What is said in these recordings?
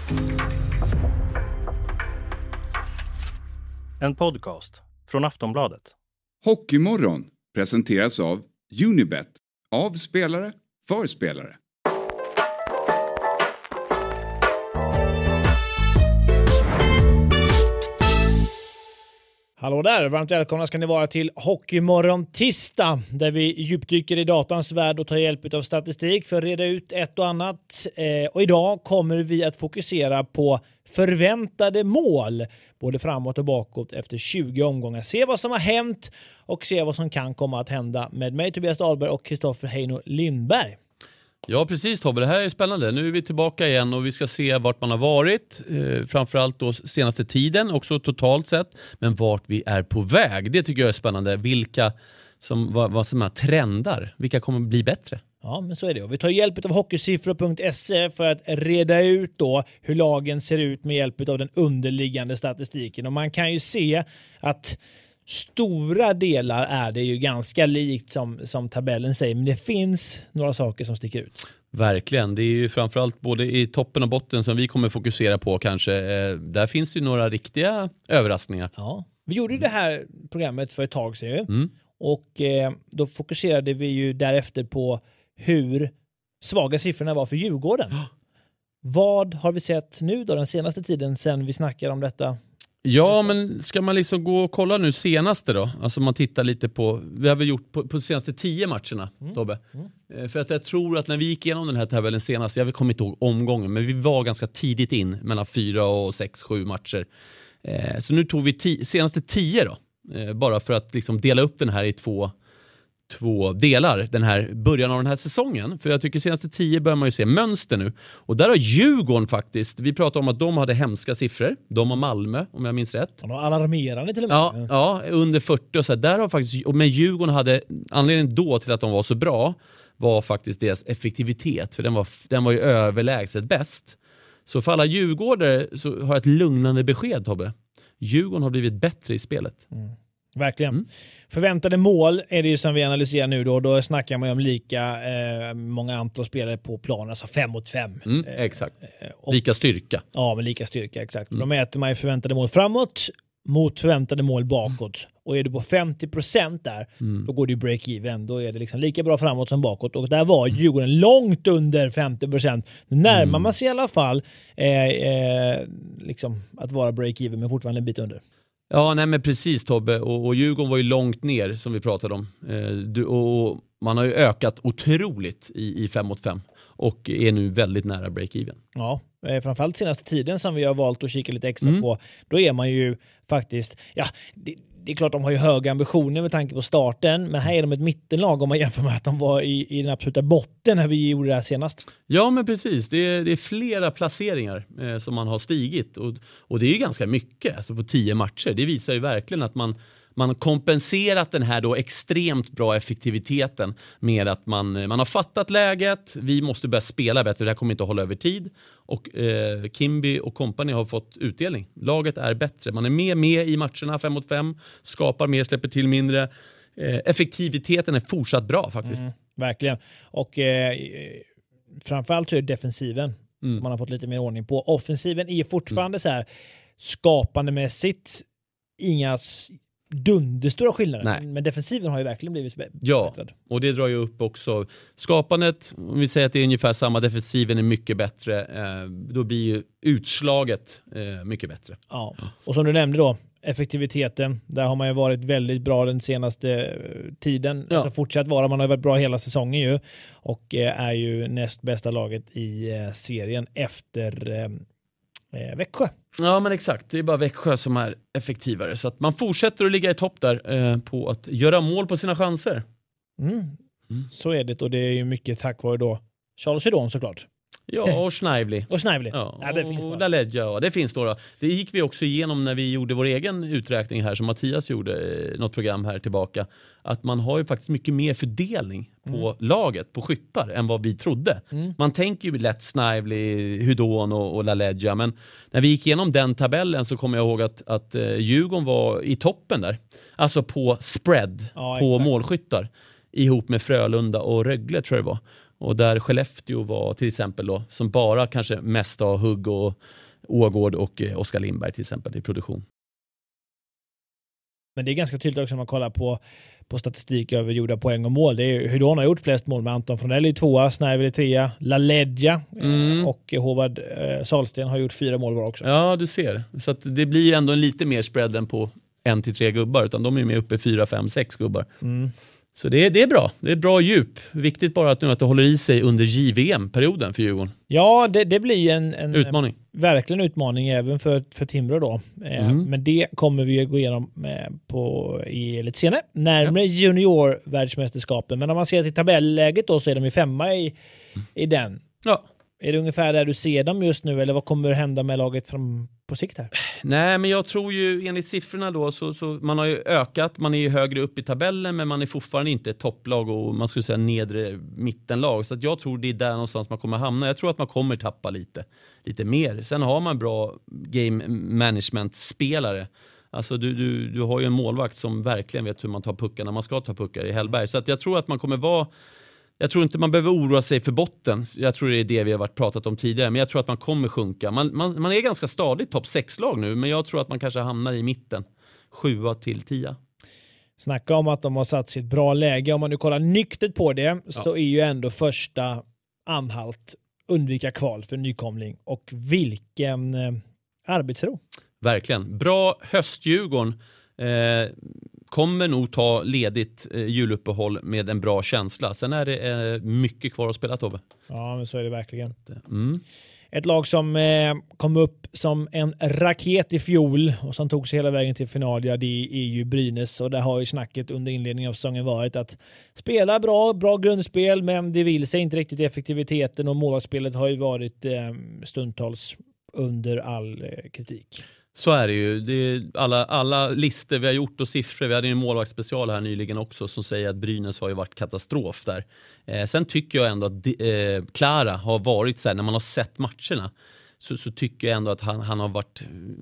En podcast från Aftonbladet. Hockeymorgon presenteras av Unibet. Av spelare, för spelare. Hallå där, varmt välkomna ska ni vara till Hockeymorgon tisdag, där vi djupdyker i datans värld och tar hjälp av statistik för att reda ut ett och annat. Och idag kommer vi att fokusera på förväntade mål, både framåt och bakåt efter 20 omgångar. Se vad som har hänt och se vad som kan komma att hända med mig, Tobias Dahlberg, och Kristoffer Heino Lindberg. Ja, precis Tobbe, det här är spännande. Nu är vi tillbaka igen och vi ska se vart man har varit, framförallt då senaste tiden, också totalt sett, men vart vi är på väg. Det tycker jag är spännande. Vilka vad som är trendar, vilka kommer bli bättre? Ja, men så är det. Och vi tar hjälp av hockeysiffror.se för att reda ut då hur lagen ser ut med hjälp av den underliggande statistiken. Och man kan ju se att stora delar är det ju ganska likt som tabellen säger, men det finns några saker som sticker ut. Verkligen, det är ju framförallt både i toppen och botten som vi kommer fokusera på kanske. Där finns ju några riktiga överraskningar. Ja, vi gjorde det här programmet för ett tag sedan och då fokuserade vi ju därefter på hur svaga siffrorna var för Djurgården. Vad har vi sett nu då den senaste tiden sen vi snackade om detta? Ja, men ska man liksom gå och kolla nu senaste då? Alltså man tittar lite på, vi har väl gjort på senaste 10 matcherna, Tobbe. För att jag tror att när vi gick igenom den här tabellen senast, jag kommer inte ihåg omgången, men vi var ganska tidigt in mellan 4 och 6-7 matcher. Så nu tog vi senaste 10 då. Bara för att liksom dela upp den här i två delar, den här början av den här säsongen. För jag tycker senaste 10 börjar man ju se mönster nu. Och där har Djurgården faktiskt, vi pratade om att de hade hemska siffror. De har Malmö, om jag minns rätt. De har alarmerande till och med. Ja, under 40 och så här. Där har faktiskt, men Djurgården hade, anledningen då till att de var så bra var faktiskt deras effektivitet. För den var ju överlägset bäst. Så för alla Djurgårdare så har jag ett lugnande besked, Tobbe. Djurgården har blivit bättre i spelet. Verkligen. Förväntade mål är det ju som vi analyserar nu då. Då snackar man ju om lika många antal spelare på planen, alltså 5 mot 5. Exakt. Lika styrka. Ja, men lika styrka, exakt. Då mäter man ju förväntade mål framåt mot förväntade mål bakåt. Och är du på 50% där, då går det ju break-even. Då är det liksom lika bra framåt som bakåt. Och där var Djurgården långt under 50%. Närmar man sig i alla fall liksom att vara break-even, men fortfarande en bit under. Ja, nej men precis Tobbe. Och Djurgården var ju långt ner som vi pratade om. Och man har ju ökat otroligt i 5 mot 5. Och är nu väldigt nära break-even. Ja, framförallt senaste tiden som vi har valt att kika lite extra på. Då är man ju faktiskt, ja, det är klart de har ju höga ambitioner med tanke på starten, men här är de ett mittenlag om man jämför med att de var i den absoluta botten när vi gjorde det här senast. Ja, men precis. Det är flera placeringar som man har stigit och det är ju ganska mycket, alltså på 10 matcher. Det visar ju verkligen att man har kompenserat den här då extremt bra effektiviteten med att man har fattat läget, vi måste börja spela bättre, det här kommer inte att hålla över tid. Och Kimby och company har fått utdelning. Laget är bättre, man är med i matcherna 5 mot 5, skapar mer, släpper till mindre. Effektiviteten är fortsatt bra faktiskt. Verkligen. Och framförallt så är det defensiven som man har fått lite mer ordning på. Offensiven är fortfarande så här skapandemässigt inga dunderstora skillnader. Nej. Men defensiven har ju verkligen blivit förbättrad. Ja, och det drar ju upp också skapandet. Om vi säger att det är ungefär samma, defensiven är mycket bättre, då blir ju utslaget mycket bättre. Ja, och som du nämnde då, effektiviteten, där har man ju varit väldigt bra den senaste tiden. Ja. Alltså fortsatt vara, man har varit bra hela säsongen ju. Och är ju näst bästa laget i serien efter Växjö. Ja, men exakt. Det är bara Växjö som är effektivare. Så att man fortsätter att ligga i topp där på att göra mål på sina chanser. Så är det, och det är ju mycket tack vare då Charles Hydon såklart. Ja, och Snively. Och Snively. Ja, det finns och Laledja, ja, det finns några. Det gick vi också igenom när vi gjorde vår egen uträkning här, som Mattias gjorde något program här tillbaka. Att man har ju faktiskt mycket mer fördelning på laget, på skyttar, än vad vi trodde. Man tänker ju lätt Snively, Hydon och Laledja, men när vi gick igenom den tabellen så kommer jag ihåg att Djurgården var i toppen där. Alltså på spread, på målskyttar. Ihop med Frölunda och Rögle tror jag det var. Och där Skellefteå var till exempel då, som bara kanske mest har Hugg och Ågård och Oskar Lindberg till exempel i produktion. Men det är ganska tydligt också när man kollar på statistik över gjorda poäng och mål. Det är hur de har gjort flest mål med Anton Fronell i 2, Snärvel i 3, LaLeggia och Håvard Salsten har gjort 4 mål var också. Ja, du ser. Så att det blir ju ändå en lite mer spread än på 1-3 gubbar, utan de är med uppe 4, 5, 6 gubbar. Så det är bra. Det är bra djup. Viktigt bara att det håller i sig under JVM-perioden för Djurgården. Ja, det blir en utmaning. Verkligen utmaning även för Timrå då. Men det kommer vi att gå igenom i lite senare. Närmare junior-världsmästerskapen. Men om man ser till tabelläget då så är de ju 5 i den. Ja. Är det ungefär där du ser dem just nu eller vad kommer att hända med laget på sikt här? Nej, men jag tror ju enligt siffrorna då så man har ju ökat, man är ju högre upp i tabellen men man är fortfarande inte ett topplag och man skulle säga nedre mittenlag. Så att jag tror det är där någonstans man kommer hamna. Jag tror att man kommer tappa lite mer. Sen har man bra game management-spelare. Alltså du har ju en målvakt som verkligen vet hur man tar puckar när man ska ta puckar i Hellberg. Så att jag tror att man kommer vara... Jag tror inte man behöver oroa sig för botten. Jag tror det är det vi har pratat om tidigare. Men jag tror att man kommer sjunka. Man är ganska stadigt topp 6-lag nu. Men jag tror att man kanske hamnar i mitten. 7-10. Snacka om att de har satt sitt bra läge. Om man nu kollar nyktert på det så är ju ändå första anhalt undvika kval för nykomling. Och vilken arbetsro. Verkligen. Bra höstdjurgården. Kommer nog ta ledigt juluppehåll med en bra känsla. Sen är det mycket kvar att spela, Tobbe. Ja, men så är det verkligen. Ett lag som kom upp som en raket i fjol och som tog sig hela vägen till final, det är ju Brynäs. Och där har ju snacket under inledningen av säsongen varit att spela bra grundspel, men det vill sig inte riktigt i effektiviteten och målvaktsspelet har ju varit stundtals under all kritik. Så är det ju. Det är alla listor vi har gjort och siffror. Vi hade ju en målvaktsspecial här nyligen också som säger att Brynäs har ju varit katastrof där. Sen tycker jag ändå att Klara har varit så här, när man har sett matcherna så tycker jag ändå att han har varit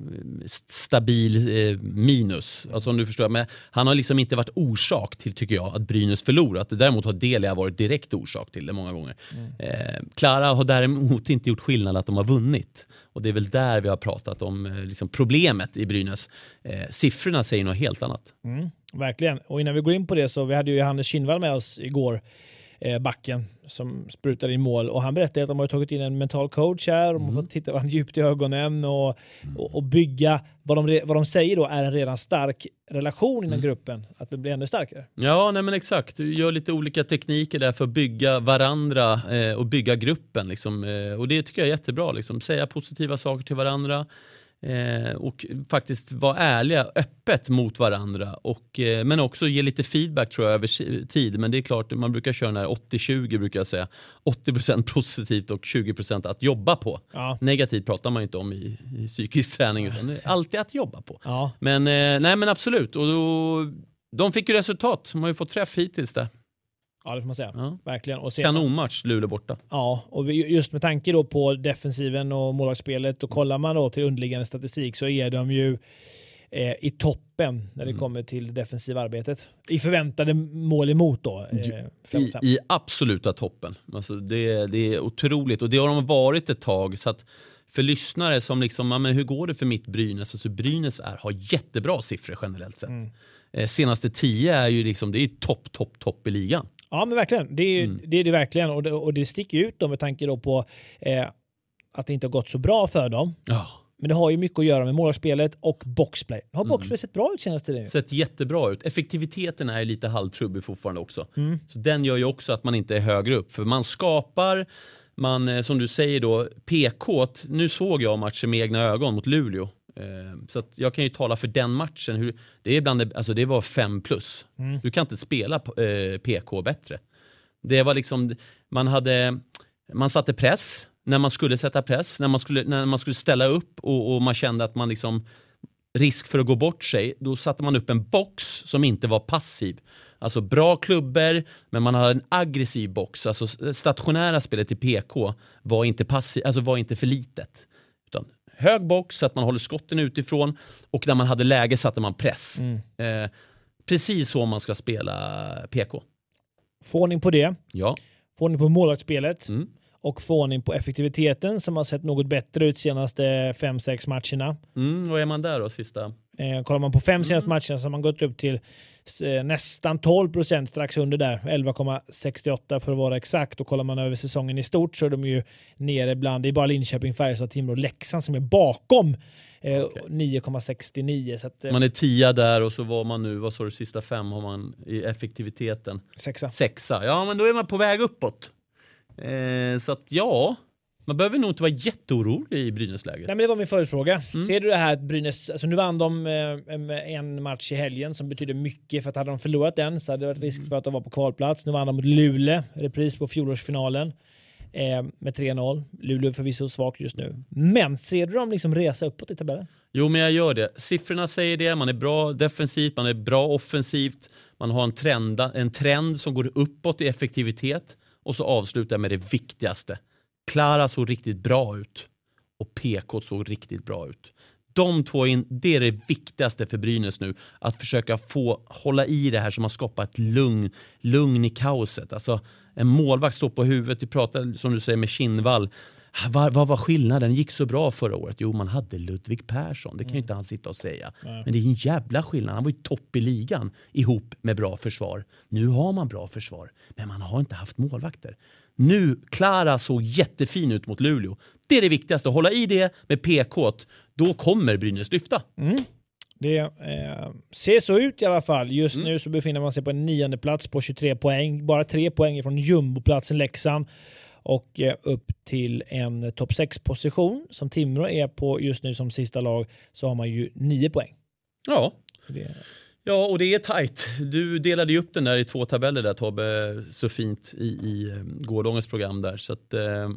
stabil minus. Alltså om du förstår. Men han har liksom inte varit orsak till, tycker jag, att Brynäs förlorat. Däremot har Delia varit direkt orsak till det många gånger. Klara har däremot inte gjort skillnad att de har vunnit. Och det är väl där vi har pratat om liksom problemet i Brynäs. Siffrorna säger något helt annat. Verkligen. Och innan vi går in på det så vi hade ju Johannes Kinnvall med oss igår, backen som sprutade in mål. Och han berättade att de har tagit in en mental coach här. De har fått titta varandra djupt i ögonen och bygga vad de säger då är en redan stark relation inom gruppen. Att det blir ännu starkare. Ja, nej men exakt. Du gör lite olika tekniker där för att bygga varandra och bygga gruppen. Liksom. Och det tycker jag är jättebra. Liksom. Säga positiva saker till varandra. Och faktiskt vara ärliga öppet mot varandra men också ge lite feedback tror jag över tid, men det är klart man brukar köra när 80-20 brukar jag säga 80% positivt och 20% att jobba på. Negativt pratar man inte om i psykisk träning utan det är alltid att jobba på. Men nej men absolut och de fick ju resultat, de har ju fått träff hittills där. Ja, det får man säga. Verkligen. Och kanonmatch, Luleå borta. Ja, och just med tanke då på defensiven och målvaktsspelet och kollar man då till underliggande statistik så är de ju i toppen när det kommer till defensiva arbetet. I förväntade mål emot då. I absoluta toppen. Alltså det är otroligt och det har de varit ett tag så att för lyssnare som liksom, men hur går det för mitt Brynäs? Alltså Brynäs har jättebra siffror generellt sett. Senaste 10 är ju liksom, det är topp i ligan. Ja, men verkligen. Det är det verkligen. Och det sticker ut då med tanke då på att det inte har gått så bra för dem. Men det har ju mycket att göra med målvaktsspelet och boxplay. Har boxplay sett bra ut senaste tiden? Sett jättebra ut. Effektiviteten är lite halvtrubbig fortfarande också. Så den gör ju också att man inte är högre upp. För man skapar, som du säger då, PK. Nu såg jag matchen med egna ögon mot Luleå. Så att jag kan ju tala för den matchen det är alltså det var 5+. Du kan inte spela PK bättre. Det var liksom man satte press när man skulle sätta press, när man skulle ställa upp och man kände att man liksom risk för att gå bort sig, då satte man upp en box som inte var passiv. Alltså bra klubbor, men man hade en aggressiv box. Alltså stationära spelet i PK var inte passiv, alltså var inte för litet. Utan hög box så att man håller skotten utifrån och när man hade läge satte man press. Precis så man ska spela PK. Få ordning på det. Ja. få ordning på målvaktsspelet och få ordning på effektiviteten som har sett något bättre ut senaste 5-6 matcherna. Vad är man där då sista? Kollar man på 5 senaste matcherna så har man gått upp till nästan 12%, strax under där. 11,68 för att vara exakt. Och kollar man över säsongen i stort så är de ju nere bland, det är bara Linköping, Färjestad, Timrå och Leksand som är bakom 9,69. Så att, man är 10 där och så var man nu, vad sa du, sista 5 har man i effektiviteten? 6. Ja, men då är man på väg uppåt. Så att ja, man behöver nog inte vara jätteorolig i Brynäs-läget. Nej, men det var min förutfråga. Ser du det här att Brynäs, alltså nu vann de en match i helgen som betyder mycket, för att hade de förlorat den så hade det varit risk för att de var på kvalplats. Nu vann de mot Luleå, repris på fjolårsfinalen med 3-0. Luleå är förvisso svagt just nu. Men ser du dem liksom resa uppåt i tabellen? Jo, men jag gör det. Siffrorna säger det. Man är bra defensivt, man är bra offensivt. Man har en trend som går uppåt i effektivitet. Och så avslutar jag med det viktigaste. Klara såg riktigt bra ut. Och PK såg riktigt bra ut. De två det är det viktigaste för Brynäs nu. Att försöka hålla i det här som har skapat lugn i kaoset. Alltså en målvakt står på huvudet. Vi pratar som du säger med Kinnvall. Vad var skillnaden? Gick så bra förra året. Jo, man hade Ludvig Persson. Det kan ju inte han sitta och säga. Men det är en jävla skillnad. Han var ju topp i ligan ihop med bra försvar. Nu har man bra försvar. Men man har inte haft målvakter. Nu, Klara såg jättefin ut mot Luleå. Det är det viktigaste. Hålla i det med PK. Då kommer Brynäs lyfta. Det ser så ut i alla fall. Just nu så befinner man sig på en 9:e plats på 23 poäng. Bara 3 poäng från jumboplatsen Leksand. Och upp till en topp 6-position som Timrå är på just nu som sista lag, så har man ju 9 poäng. Ja. Ja, och det är tajt. Du delade ju upp den där i 2 tabeller där, Tobbe, så fint i gårdagens program där. Så att,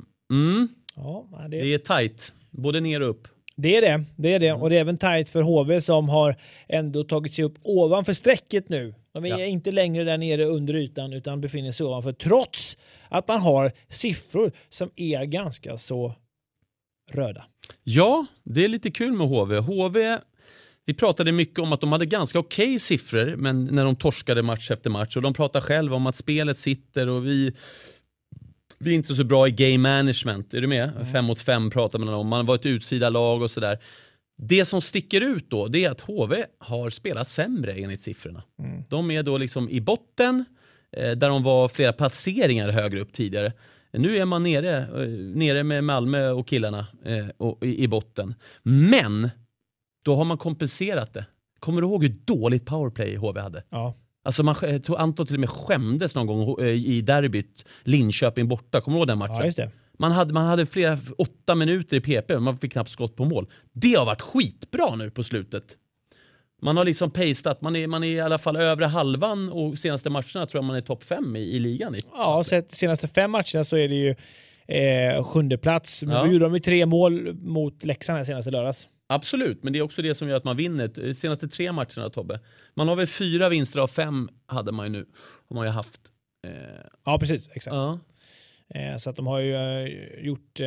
ja, det är tajt. Både ner och upp. Det är det. Och det är även tajt för HV som har ändå tagit sig upp ovanför strecket nu. De är inte längre där nere under ytan utan befinner sig ovanför, trots att man har siffror som är ganska så röda. Ja, det är lite kul med HV. Vi pratade mycket om att de hade ganska okej siffror, men när de torskade match efter match, och de pratar själva om att spelet sitter och vi är inte så bra i game management. Är du med? 5-mot-5 pratar man om. Man var ett utsida lag och sådär. Det som sticker ut då, det är att HV har spelat sämre enligt siffrorna. De är då liksom i botten, där de var flera passeringar högre upp tidigare. Nu är man nere med Malmö och killarna i botten. Men då har man kompenserat det. Kommer du ihåg hur dåligt powerplay HV hade? Ja. Alltså Anton till och med skämdes någon gång i derbyt Linköping borta. Kommer du ihåg den matchen? Ja, just det. Man hade flera 8 minuter i PP, man fick knappt skott på mål. Det har varit skitbra nu på slutet. Man har liksom pastat, man är i alla fall övre halvan, och senaste matcherna tror jag man är topp 5 i ligan. Ja, så senaste 5 matcherna så är det ju 7:e plats. Men då gjorde de ju 3 mål mot Leksand här senaste lördags. Absolut, men det är också det som gör att man vinner. Senaste 3 matcherna, Tobbe. Man har väl 4 vinster av 5 hade man ju nu. Har man ju haft. Ja, precis. Exakt. Ja. Så att de har ju gjort...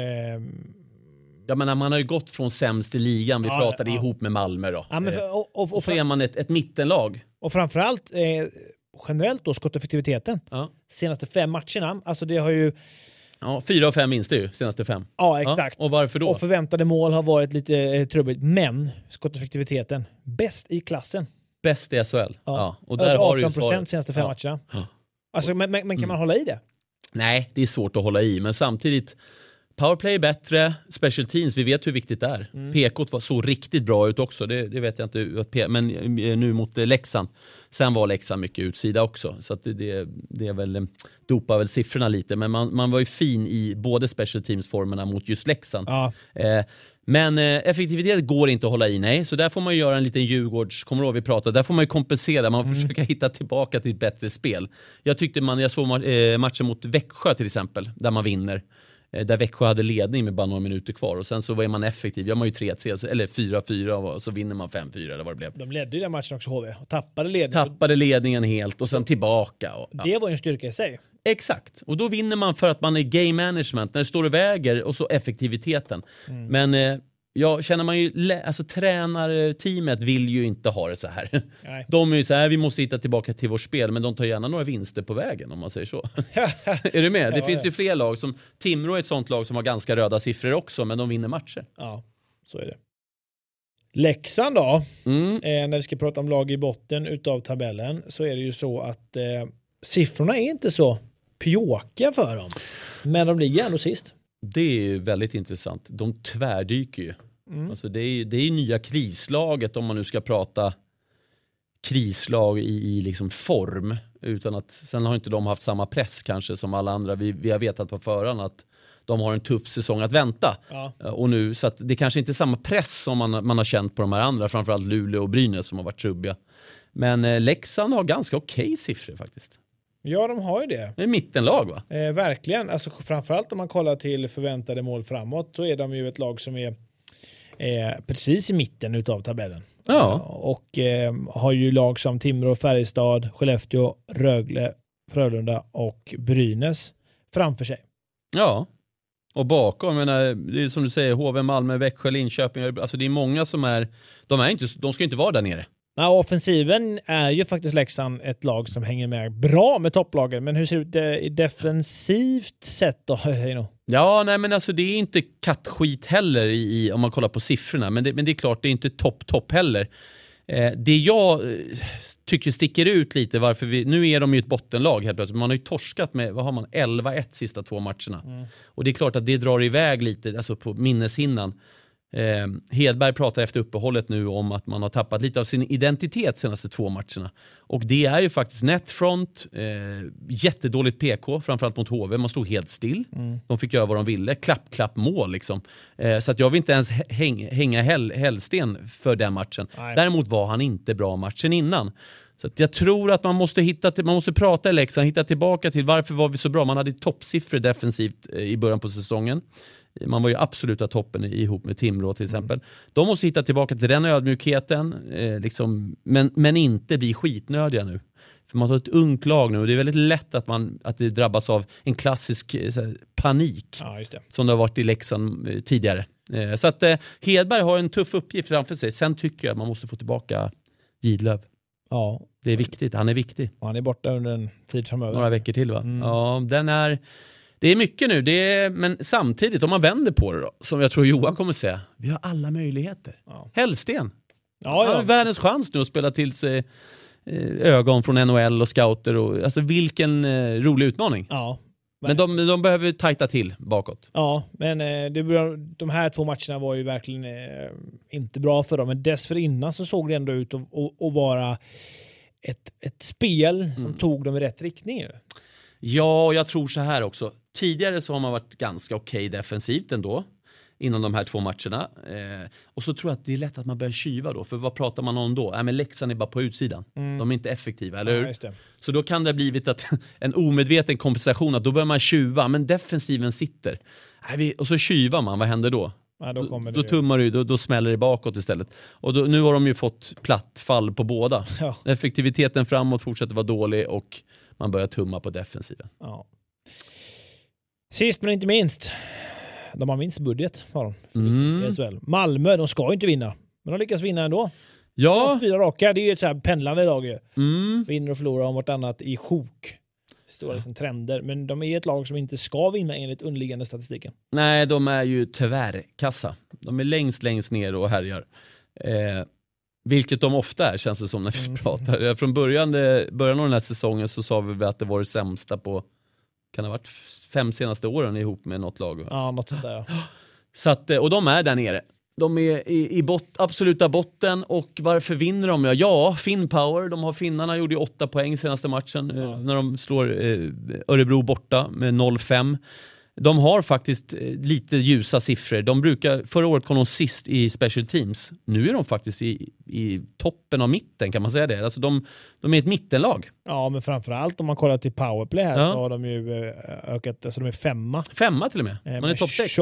Jag menar, man har ju gått från sämst i ligan. Vi pratade ihop med Malmö då. Ja, men och så är man ett mittenlag. Och framförallt generellt då skotteffektiviteten. Ja. Senaste 5 matcherna. Alltså det har ju... Ja, 4 av 5 vinster ju, senaste 5. Ja, exakt. Ja, och varför då? Och förväntade mål har varit lite trubbigt. Men skotteffektiviteten, bäst i klassen. Bäst i SHL. Ja. Och där över har du ju 18% senaste 5 matcherna. Ja. Alltså, men kan man hålla i det? Nej, det är svårt att hålla i. Men samtidigt, powerplay är bättre. Special teams, vi vet hur viktigt det är. PK så riktigt bra ut också. Det vet jag inte. Men nu mot Leksand. Sen var Leksand mycket utsida också. Så att det är väl, dopar väl siffrorna lite. Men man var ju fin i både special teams-formerna mot just Leksand. Ja. Men effektivitet går inte att hålla i, nej. Så där får man göra en liten Djurgårds, kommer du ihåg vi pratade, där får man ju kompensera, man får försöka hitta tillbaka till ett bättre spel. Jag såg matchen mot Växjö till exempel, där man vinner. Där Växjö hade ledning med bara några minuter kvar, och sen så var man effektiv. Jag var ju 3-3 eller 4-4 och så vinner man 5-4 eller vad det blev. De ledde ju den matchen också, HV, och tappade ledningen helt och sen tillbaka. Det var ju en styrka i sig. Exakt, och då vinner man för att man är game management när det står och väger, och så effektiviteten. Men känner man ju, alltså tränarteamet vill ju inte ha det så här. Nej. De är ju så här, vi måste hitta tillbaka till vårt spel, men de tar gärna några vinster på vägen om man säger så. Är du med? Det finns ju fler lag som, Timrå är ett sånt lag som har ganska röda siffror också, men de vinner matcher. Ja, så är det. Leksand då, när vi ska prata om lag i botten utav tabellen, så är det ju så att siffrorna är inte så pjåkiga för dem, men de ligger ändå sist. Det är ju väldigt intressant. De tvärdyker ju. Alltså det är ju nya krislaget, om man nu ska prata krislag i liksom form, utan att sen har inte de haft samma press kanske som alla andra. Vi har vetat på förhand att de har en tuff säsong att vänta. Ja. Och nu, så att det kanske inte är samma press som man har känt på de här andra, framförallt Luleå och Brynäs som har varit trubbiga. Men Leksand har ganska okej siffror faktiskt. Ja, de har ju det. Det är mittenlag, va? Verkligen. Alltså, framförallt om man kollar till förväntade mål framåt, så är de ju ett lag som är precis i mitten utav tabellen. Ja. Och har ju lag som Timrå, Färjestad, Skellefteå, Rögle, Frölunda och Brynäs framför sig. Ja. Och bakom, jag menar, det är som du säger, HV, Malmö, Växjö, Linköping. Alltså det är många som de ska inte vara där nere. Ja, offensiven är ju faktiskt Leksand ett lag som hänger med bra med topplagen. Men hur ser det ut i defensivt sett då, Heino? Ja, nej men alltså det är inte kattskit heller om man kollar på siffrorna. Men det är klart, det är inte topp heller. Det jag tycker sticker ut lite, varför nu är de ju ett bottenlag helt plötsligt. Man har ju torskat med, 11-1 sista 2 matcherna. Och det är klart att det drar iväg lite, alltså på minneshinnan. Hedberg pratar efter uppehållet nu om att man har tappat lite av sin identitet senaste 2 matcherna. Och det är ju faktiskt netfront, jättedåligt PK, framförallt mot HV. Man stod helt still. De fick göra vad de ville. Klapp mål liksom. Så att jag vill inte ens hänga Hellsten för den matchen. Nej. Däremot var han inte bra matchen innan. Så att jag tror att man måste prata i Leksand, hitta tillbaka till varför var vi så bra. Man hade toppsiffror defensivt i början på säsongen. Man var ju absoluta toppen ihop med Timrå till exempel. De måste hitta tillbaka till den ödmjukheten, men inte bli skitnödiga nu. För man har ett ungt lag nu och det är väldigt lätt att det drabbas av en klassisk panik. Ja, just det. Som det har varit i Leksand tidigare. Så att Hedberg har en tuff uppgift framför sig. Sen tycker jag att man måste få tillbaka Gidlöv. Ja. Det är viktigt, han är viktig. Och han är borta under en tid framöver. Några veckor till, va? Ja, det är mycket nu, men samtidigt om man vänder på det då, som jag tror Johan kommer säga, vi har alla möjligheter. Ja. Hellsten. Han har världens chans nu att spela till sig ögon från NHL och scouter. Alltså vilken rolig utmaning. Ja. Men de behöver tajta till bakåt. Ja, men de här 2 matcherna var ju verkligen inte bra för dem. Men dessförinnan så såg det ändå ut att vara ett spel som tog dem i rätt riktning. Ja, och jag tror så här också. Tidigare så har man varit ganska okej defensivt ändå inom de här 2 matcherna. Och så tror jag att det är lätt att man börjar kyva då. För vad pratar man om då? Men Leksand är bara på utsidan. De är inte effektiva, eller hur? Just det. Så då kan det ha blivit en omedveten kompensation att då börjar man tjuva. Men defensiven sitter. Och så kyvar man, vad händer då? Ja, då tummar du, då smäller det bakåt istället. Och nu har de ju fått plattfall på båda. Ja. Effektiviteten framåt fortsätter vara dålig och man börjar tumma på defensiven. Ja. Sist men inte minst, de har minst budget har de i SHL. Malmö, de ska ju inte vinna, men de lyckas vinna ändå. Ja. 4 raka, det är ju ett så här pendlande lag ju. Vinner och förlorar om vartannat i sjok. Stora liksom trender, men de är ett lag som inte ska vinna enligt underliggande statistiken. Nej, de är ju tvärkassa. De är längst ner och härjar. Vilket de ofta är, känns det som när vi pratar. Från början av den här säsongen så sa vi att det var det sämsta på, kan det ha varit 5 senaste åren ihop med något lag. Ja, något sånt där. Ja. Så att, och de är där nere. De är i absoluta botten. Och varför vinner de? Ja, Finnpower. De har finnarna, gjorde 8 poäng senaste matchen när de slår Örebro borta med 0-5. De har faktiskt lite ljusa siffror. Förra året kom de sist i special teams. Nu är de faktiskt i toppen av mitten, kan man säga det. Alltså de är ett mittenlag. Ja, men framförallt om man kollar till powerplay här så har de ju ökat, alltså de är 5 till och med. Man är topp 6.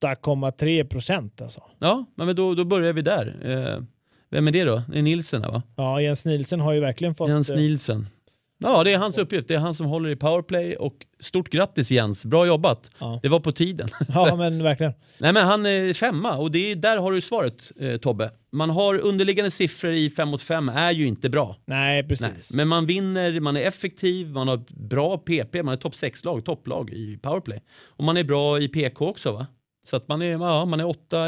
28,3% alltså. Ja, men då börjar vi där. Vem är det då? Det är Nilsen, va? Ja, Jens Nilsen har ju verkligen fått... Jens Nilsen. Ja, det är hans uppgift. Det är han som håller i powerplay och stort grattis Jens, bra jobbat. Ja. Det var på tiden. Ja, men verkligen. Nej, men han är 5 och där har du svaret, Tobbe. Man har underliggande siffror i 5 mot 5 är ju inte bra. Nej, precis. Nej. Men man vinner, man är effektiv, man har bra PP, man är topp 6-lag, topplag i powerplay. Och man är bra i PK också, va? Så att man är 8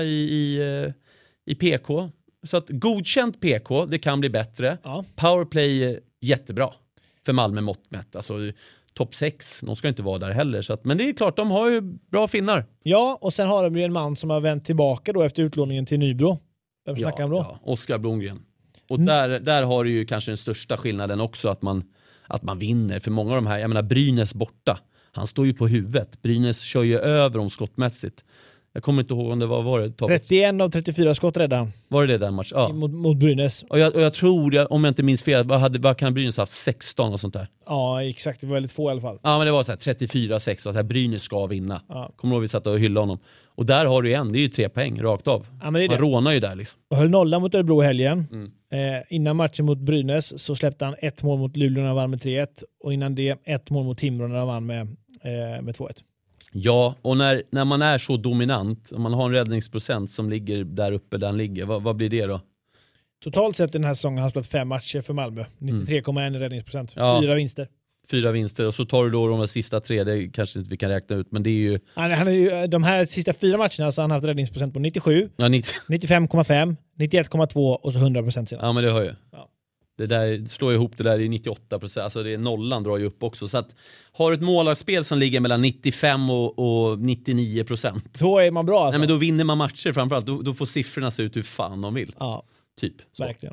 i PK. Så att godkänt PK, det kan bli bättre. Ja. Powerplay jättebra för Malmö mått mätt. Alltså topp 6, de ska inte vara där heller. Så att, men det är klart, de har ju bra finnar. Ja, och sen har de ju en man som har vänt tillbaka då efter utlåningen till Nybro. Vem snackar om då? Ja, Oskar Blomgren. Och där har du ju kanske den största skillnaden också, att man vinner. För många av de här, jag menar Brynäs borta, han står ju på huvudet. Brynäs kör ju över dem skottmässigt. Jag kommer inte ihåg om det var det, Tobbe? 31 av 34 skott rädda. Var det den matchen? Ja. Mot Brynäs. Och jag tror, om jag inte minns fel, vad kan Brynäs haft? 16 och sånt där? Ja, exakt. Det var väldigt få i alla fall. Ja, men det var så här 34-6, så här, Brynäs ska vinna. Ja. Kommer du ihåg vi satt och hyllade honom? Och där har du igen, det är ju 3 poäng rakt av. Ja, men det är man rånar ju där liksom. Och höll nolla mot Örebro helgen. Innan matchen mot Brynäs så släppte han 1 mål mot Luleå när han vann med 3-1. Och innan det 1 mål mot Timrå när han vann med 2-1. Ja, och när man är så dominant, om man har en räddningsprocent som ligger där uppe där han ligger, vad blir det då? Totalt sett den här säsongen har han spelat 5 matcher för Malmö. 93,1 i räddningsprocent. Ja. 4 vinster. 4 vinster, och så tar du då de sista 3, det kanske inte vi kan räkna ut, men det är ju... Han är ju de här sista 4 matcherna så har han haft räddningsprocent på 97, Ja, 95,5, 91,2 och så 100% sedan. Ja, men det hör ju. Ja. Det där slår ihop, det där är 98%, alltså det är nollan drar ju upp också. Så att har du ett målvaktsspel som ligger mellan 95 och 99%. Då är man bra alltså. Nej, men då vinner man matcher framförallt. Då får siffrorna se ut hur fan de vill. Ja, typ. Så. verkligen.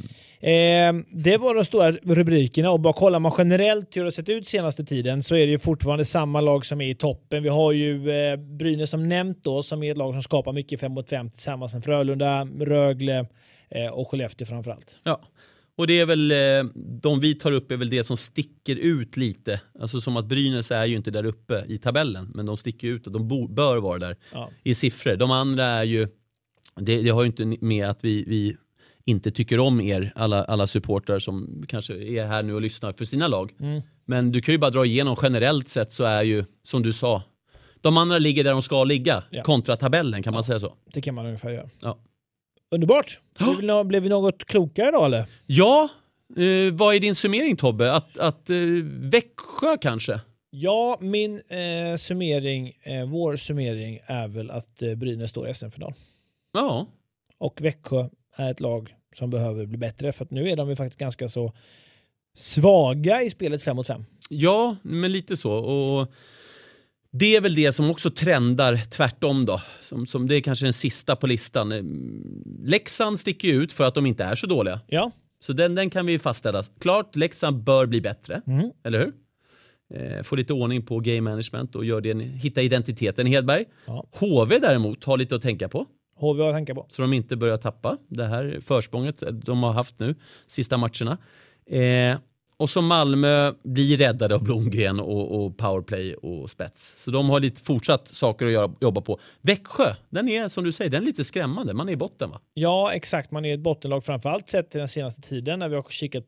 Det var de stora rubrikerna, och bara kollar man generellt hur det har sett ut senaste tiden så är det ju fortfarande samma lag som är i toppen. Vi har ju Brynäs som nämnt då, som är ett lag som skapar mycket 5 mot 5 tillsammans med Frölunda, Rögle och Skellefteå framförallt. Ja. Och det är väl, de vi tar upp är väl det som sticker ut lite. Alltså som att Brynäs är ju inte där uppe i tabellen, men de sticker ut och de bör vara där i siffror. De andra är ju, det har ju inte med att vi inte tycker om er, alla supportrar som kanske är här nu och lyssnar för sina lag. Men du kan ju bara dra igenom, generellt sett så är ju, som du sa, de andra ligger där de ska ligga, kontra tabellen, kan man säga så. Det kan man ungefär göra. Ja. Underbart! Blev vi något klokare då, eller? Ja, vad är din summering, Tobbe? Att Växjö kanske? Ja, min summering, vår summering är väl att Brynäs står i SM-final. Ja. Och Växjö är ett lag som behöver bli bättre, för att nu är de ju faktiskt ganska så svaga i spelet 5 mot 5. Ja, men lite så. Och det är väl det som också trendar tvärtom då. Som det är kanske den sista på listan. Leksand sticker ut för att de inte är så dåliga. Ja. Så den kan vi fastställa. Klart, Leksand bör bli bättre. Eller hur? Få lite ordning på game management och hitta identiteten. Hedberg. Ja. HV däremot har lite att tänka på. HV har att tänka på. Så de inte börjar tappa det här försprånget de har haft nu, sista matcherna. Och så Malmö blir räddade av Blomgren och powerplay och spets. Så de har lite fortsatt saker att jobba på. Växjö, den är som du säger, den är lite skrämmande. Man är i botten, va? Ja, exakt. Man är ett bottenlag, framförallt sett till den senaste tiden när vi har kikat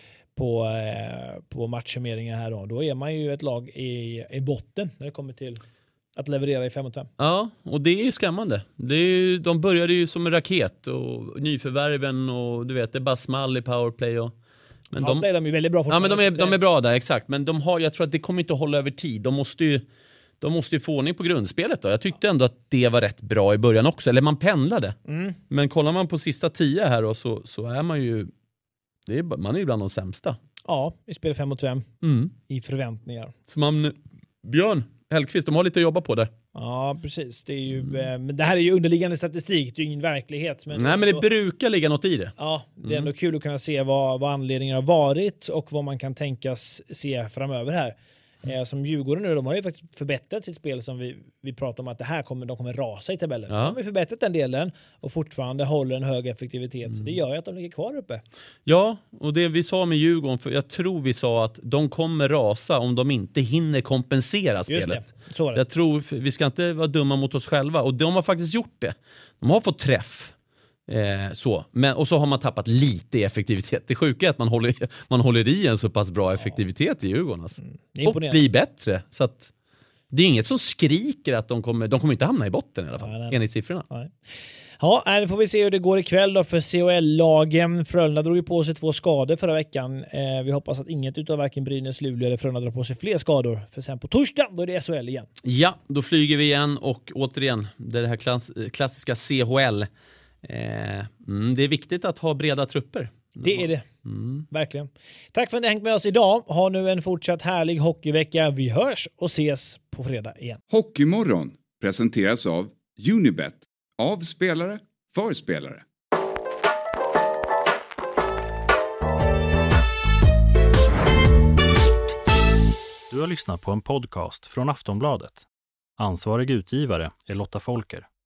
på matchsummeringar här. Då är man ju ett lag i botten när det kommer till att leverera i 5 mot 5. Ja, och det är skrämmande. De började ju som en raket och nyförvärven och du vet, det är bara small i powerplay och men de är ju väldigt bra. Ja, men de är bra där, exakt. Men jag tror att det kommer inte att hålla över tid. De måste ju få ordning på grundspelet då. Jag tyckte ändå att det var rätt bra i början också. Eller man pendlade. Men kollar man på sista 10 här då, så är man ju man är ju bland de sämsta. Ja, i spel 5 mot 5. I förväntningar. Så Björn Hellqvist, de har lite att jobba på där. Ja, precis. Det är ju, men det här är ju underliggande statistik, det är ju ingen verklighet. Men nej, men det brukar ligga något i det. Ja, det är ändå kul att kunna se vad anledningen har varit och vad man kan tänkas se framöver här. Som Djurgården nu, de har ju faktiskt förbättrat sitt spel, som vi pratar om att de kommer rasa i tabellen. Ja. De har ju förbättrat den delen och fortfarande håller en hög effektivitet. Så det gör ju att de ligger kvar uppe. Ja, och det vi sa med Djurgården, för jag tror vi sa att de kommer rasa om de inte hinner kompensera spelet. Så jag tror, vi ska inte vara dumma mot oss själva, och de har faktiskt gjort det. De har fått träff. Men, och så har man tappat lite i effektivitet. Det sjuka är att man håller i en så pass bra effektivitet i Djurgården. Alltså. Och blir bättre. Så att det är inget som skriker att de kommer inte hamna i botten i alla fall, enligt siffrorna. Nej. Ja, nu får vi se hur det går ikväll då för CHL-lagen. Frölunda drog ju på sig 2 skador förra veckan. Vi hoppas att inget utav varken Brynäs, Luleå eller Frölunda drar på sig fler skador. För sen på torsdag, då är det SHL igen. Ja, då flyger vi igen och återigen, det här klassiska CHL. Det är viktigt att ha breda trupper. Det är det. Verkligen. Tack för att ni har hängt med oss idag. Ha nu en fortsatt härlig hockeyvecka. Vi hörs och ses på fredag igen. Hockeymorgon presenteras av Unibet. Av spelare, för spelare. Du har lyssnat på en podcast från Aftonbladet. Ansvarig utgivare är Lotta Folker.